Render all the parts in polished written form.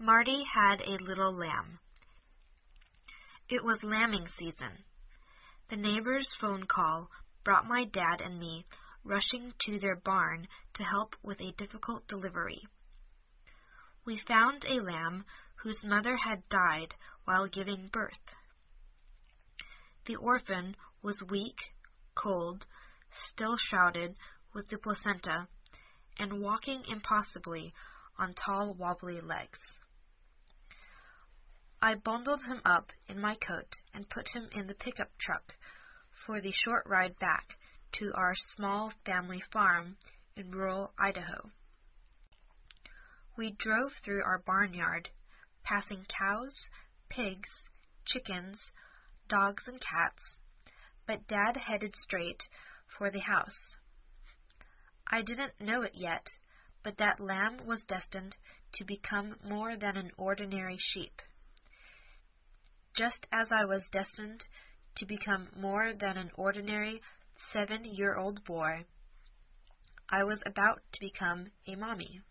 Marty had a little lamb. It was lambing season. The neighbor's phone call brought my dad and me rushing to their barn to help with a difficult delivery. We found a lamb whose mother had died while giving birth. The orphan was weak, cold, still shrouded with the placenta, and walking impossibly on tall, wobbly legs. I bundled him up in my coat and put him in the pickup truck for the short ride back to our small family farm in rural Idaho. We drove through our barnyard, passing cows, pigs, chickens, dogs, and cats, but Dad headed straight for the house. I didn't know it yet, but that lamb was destined to become more than an ordinary sheep. Just as I was destined to become more than an ordinary 7-year-old boy, I was about to become a mommy.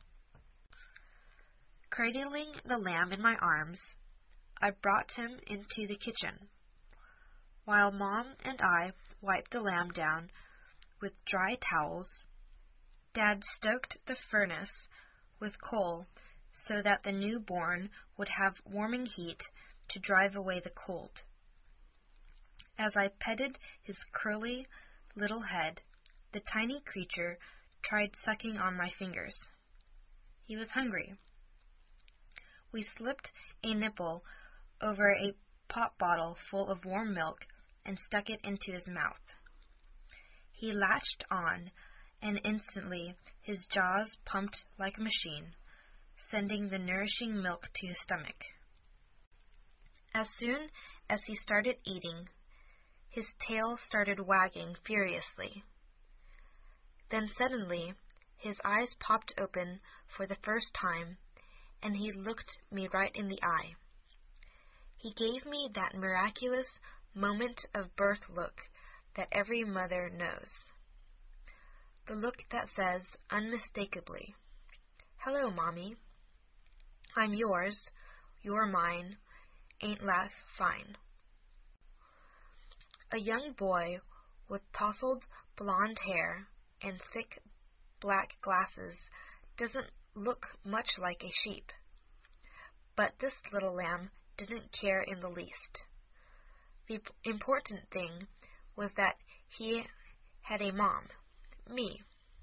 Cradling the lamb in my arms, I brought him into the kitchen. While Mom and I wiped the lamb down with dry towels, Dad stoked the furnace with coal so that the newborn would have warming heat to drive away the cold. As I petted his curly little head, the tiny creature tried sucking on my fingers. He was hungry. We slipped a nipple over a pop bottle full of warm milk and stuck it into his mouth. He latched on, and instantly his jaws pumped like a machine, sending the nourishing milk to his stomach. As soon as he started eating, his tail started wagging furiously. Then suddenly, his eyes popped open for the first time, and he looked me right in the eye. He gave me that miraculous moment of birth look that every mother knows. The look that says unmistakably, "Hello, Mommy. I'm yours, you're mine, ain't life fine?" A young boy with tousled blonde hair and thick black glasses doesn't look much like a sheep. But this little lamb didn't care in the least. The important thing was that he had a mom, me.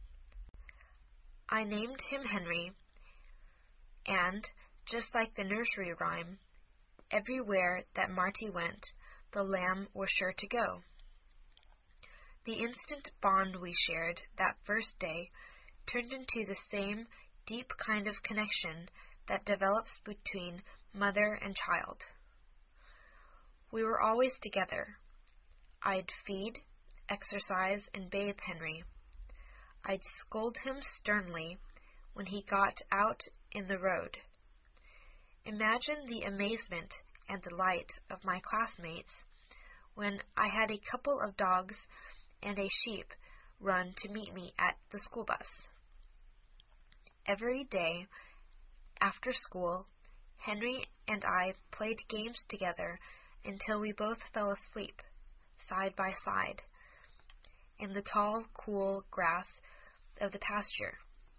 I named him Henry, and, just like the nursery rhyme, everywhere that Marty went, the lamb was sure to go. The instant bond we shared that first day turned into the same deep kind of connection that develops between mother and child. We were always together. I'd feed, exercise, and bathe Henry. I'd scold him sternly when he got out in the road. Imagine the amazement and delight of my classmates when I had a couple of dogs and a sheep run to meet me at the school bus. Every day, after school, Henry and I played games together until we both fell asleep, side by side, in the tall, cool grass of the pasture.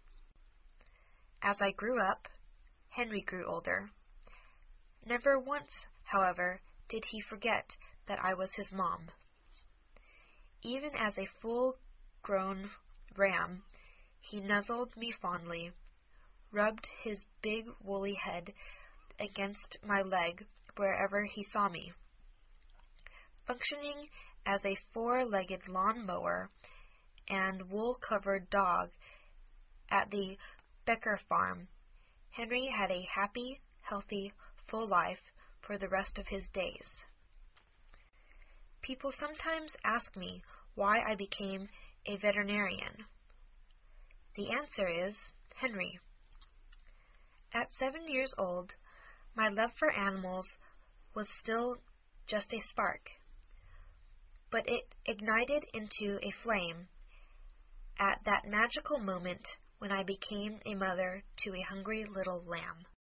As I grew up, Henry grew older. Never once, however, did he forget that I was his mom. Even as a full-grown ram, he nuzzled me fondly, rubbed his big woolly head against my leg wherever he saw me. Functioning as a 4-legged lawn-mower and wool-covered dog at the Becker farm, Henry had a happy, healthy, full life for the rest of his days. People sometimes ask me why I became a veterinarian. The answer is Henry. At 7 years old, my love for animals was still just a spark, but it ignited into a flame at that magical moment when I became a mother to a hungry little lamb.